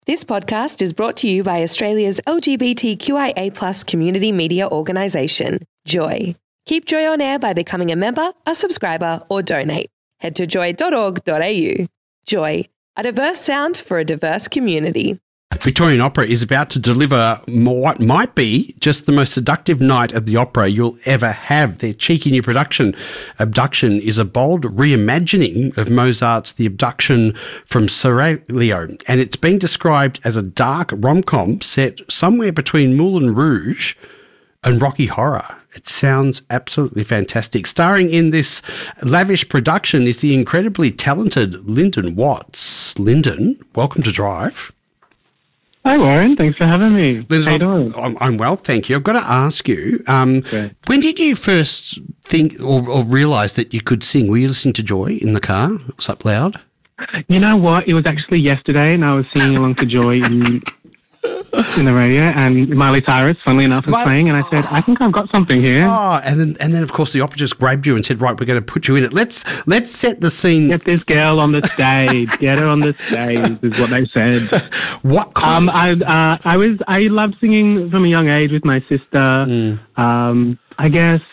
This podcast is brought to you by Australia's LGBTQIA+ community media organisation, Joy. Keep Joy on air by becoming a member, a subscriber, or donate. Head to joy.org.au. Joy, a diverse sound for a diverse community. Victorian Opera is about to deliver what might be just the most seductive night at the opera you'll ever have. Their cheeky new production, Abduction, is a bold reimagining of Mozart's The Abduction from Seraglio, and it's been described as a dark rom-com set somewhere between Moulin Rouge and Rocky Horror. It sounds absolutely fantastic. Starring in this lavish production is the incredibly talented Lyndon Watts. Lyndon, welcome to Drive. Hi, Warren. Thanks for having me. Liz, how you doing? I'm well, thank you. I've got to ask you, when did you first think or realise that you could sing? Were you listening to Joy in the car? Was up loud? You know what? It was actually yesterday, and I was singing along to Joy in the radio, and Miley Cyrus, funnily enough, was playing, and I said, I think I've got something here. Oh, and then of course the opera just grabbed you and said, right, we're going to put you in it. Let's set the scene. Get this girl on the stage. Get her on the stage is what they said. What kind I loved singing from a young age with my sister. I guess,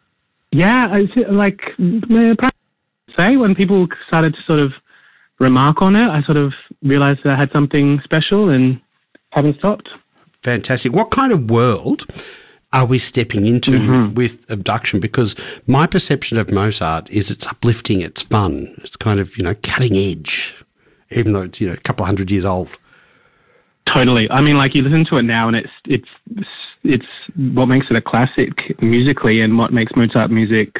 when people started to sort of remark on it, I sort of realized that I had something special and haven't stopped. Fantastic. What kind of world are we stepping into with Abduction? Because my perception of Mozart is it's uplifting, it's fun, it's kind of, cutting edge, even though it's, a couple of 100 years old. Totally. I mean, like, you listen to it now and it's what makes it a classic musically, and what makes Mozart's music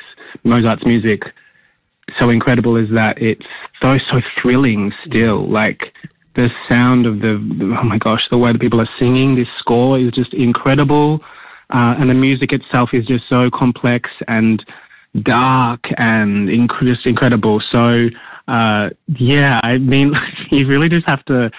so incredible is that it's so thrilling still. Like, the sound of the way that people are singing this score is just incredible. And the music itself is just so complex and dark and just incredible. So, I mean, you really just have to,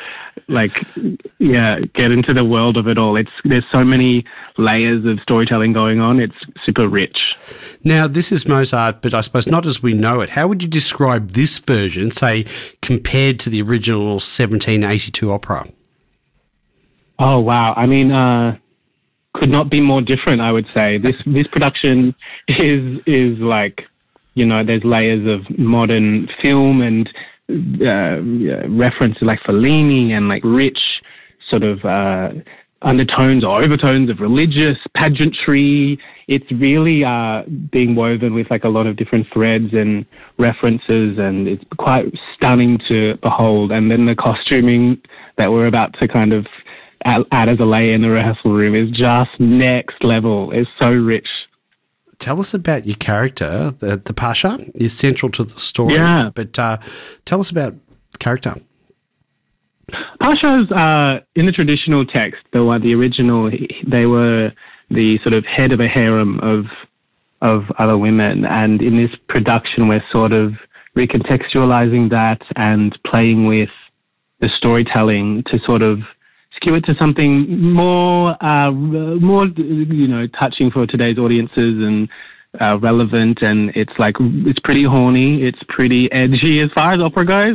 get into the world of it all. There's so many layers of storytelling going on. It's super rich. Now, this is Mozart, but I suppose not as we know it. How would you describe this version, say, compared to the original 1782 opera? Oh, wow. I mean, could not be more different, I would say. This production is like, there's layers of modern film and references like Fellini and like rich sort of undertones or overtones of religious pageantry. It's really being woven with like a lot of different threads and references, and it's quite stunning to behold. And then the costuming that we're about to kind of add as a layer in the rehearsal room is just next level. It's so rich. Tell us about your character. The Pasha is central to the story. Yeah. But tell us about the character. Pasha's, in the traditional text, the original, they were the sort of head of a harem of other women. And in this production, we're sort of recontextualizing that and playing with the storytelling to sort of skew it to something more, touching for today's audiences and relevant. And it's pretty horny. It's pretty edgy as far as opera goes.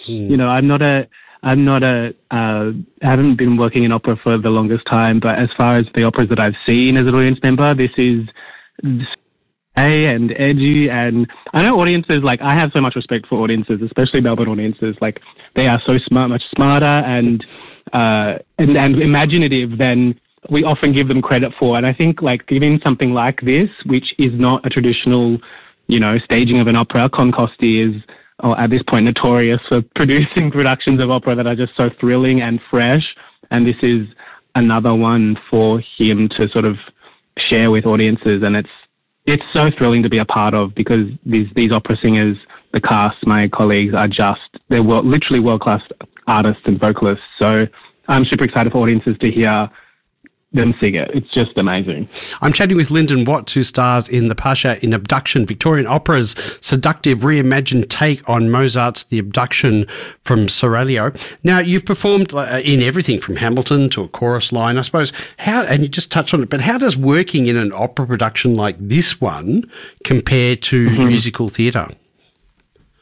I haven't been working in opera for the longest time, but as far as the operas that I've seen as an audience member, this is and edgy. And I know audiences, I have so much respect for audiences, especially Melbourne audiences. They are so smart, much smarter and imaginative than we often give them credit for. And I think giving something like this, which is not a traditional, staging of an opera, Concosti is, at this point, notorious for producing productions of opera that are just so thrilling and fresh. And this is another one for him to sort of share with audiences. And it's so thrilling to be a part of, because these opera singers, the cast, my colleagues, they're literally world-class artists and vocalists. So I'm super excited for audiences to hear them sing it. It's just amazing. I'm chatting with Lyndon Watts, who stars in The Pasha in Abduction, Victorian Opera's seductive reimagined take on Mozart's The Abduction from Seraglio. Now, you've performed in everything from Hamilton to A Chorus Line, I suppose. And you just touched on it, but how does working in an opera production like this one compare to musical theatre?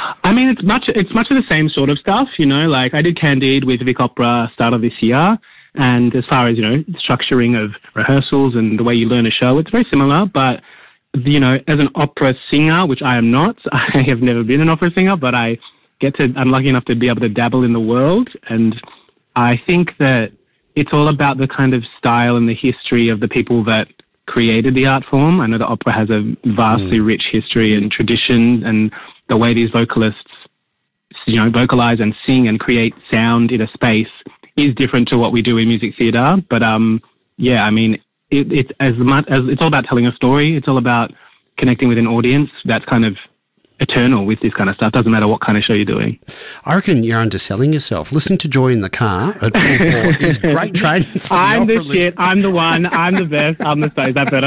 I mean, it's much of the same sort of stuff, you know, like I did Candide with Vic Opera start of this year. And as far as, you know, structuring of rehearsals and the way you learn a show, it's very similar. But, you know, as an opera singer, which I am not, I have never been an opera singer, but I'm lucky enough to be able to dabble in the world. And I think that it's all about the kind of style and the history of the people that created the art form. I know that opera has a vastly rich history and tradition, and the way these vocalists, you know, vocalize and sing and create sound in a space is different to what we do in music theatre. But yeah, I mean, it's as much as it's all about telling a story. It's all about connecting with an audience. That's kind of eternal with this kind of stuff. Doesn't matter what kind of show you're doing. I reckon you're underselling yourself. Listening to Joy in the car at full bore is great training for I'm the the shit. I'm the one. I'm the best. I'm the so. Is that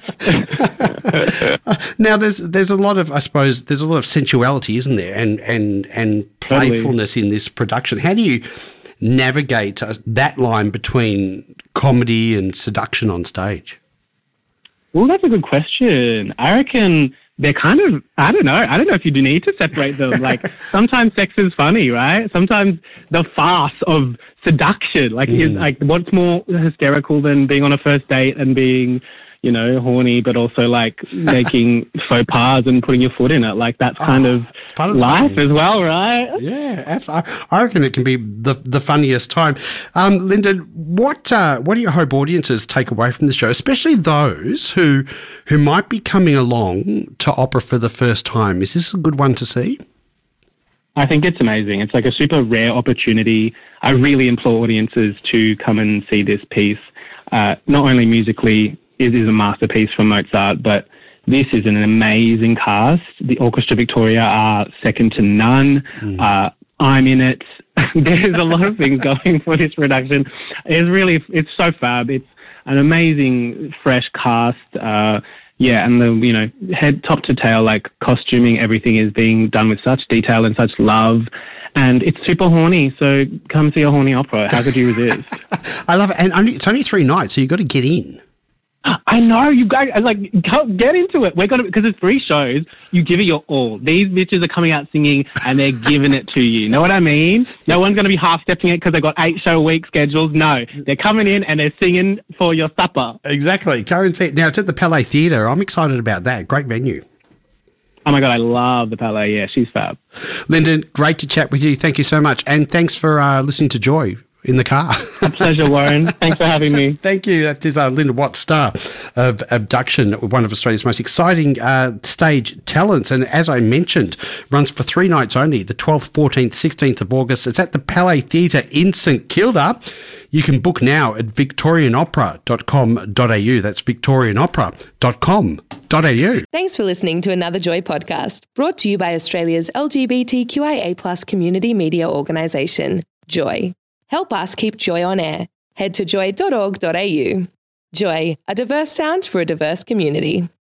better? Now, there's a lot of, I suppose, there's a lot of sensuality, isn't there, and playfulness in this production. How do you navigate that line between comedy and seduction on stage? Well, that's a good question. I reckon they're kind of, I don't know if you do need to separate them. Like, sometimes sex is funny, right? Sometimes the farce of seduction, is like, what's more hysterical than being on a first date and being, you know, horny, but also like making faux pas and putting your foot in it. Like, that's kind of life as well, right? Yeah, I reckon it can be the funniest time. Lyndon, what do you hope audiences take away from the show, especially those who might be coming along to opera for the first time? Is this a good one to see? I think it's amazing. It's like a super rare opportunity. I really implore audiences to come and see this piece. Not only musically, it is a masterpiece from Mozart, but this is an amazing cast. The Orchestra Victoria are second to none. I'm in it. There's a lot of things going for this production. It's so fab. It's an amazing, fresh cast. And head top to tail, like costuming, everything is being done with such detail and such love. And it's super horny, so come see a horny opera. How could you resist? I love it. And it's only 3 nights, so you've got to get in. I know, you guys, get into it. Because it's 3 shows, you give it your all. These bitches are coming out singing and they're giving it to you. Know what I mean? No one's going to be half-stepping it because they've got 8-show-a-week schedules. No, they're coming in and they're singing for your supper. Exactly. Go and see it. Now, it's at the Palais Theatre. I'm excited about that. Great venue. Oh, my God, I love the Palais. Yeah, she's fab. Lyndon, great to chat with you. Thank you so much. And thanks for listening to Joy in the car. A pleasure, Warren. Thanks for having me. Thank you. That is Lyndon Watt, star of Abduction, one of Australia's most exciting stage talents. And as I mentioned, runs for 3 nights only, the 12th, 14th, 16th of August. It's at the Palais Theatre in St Kilda. You can book now at victorianopera.com.au. That's victorianopera.com.au. Thanks for listening to another Joy podcast, brought to you by Australia's LGBTQIA+ community media organisation, Joy. Help us keep Joy on air. Head to joy.org.au. Joy, a diverse sound for a diverse community.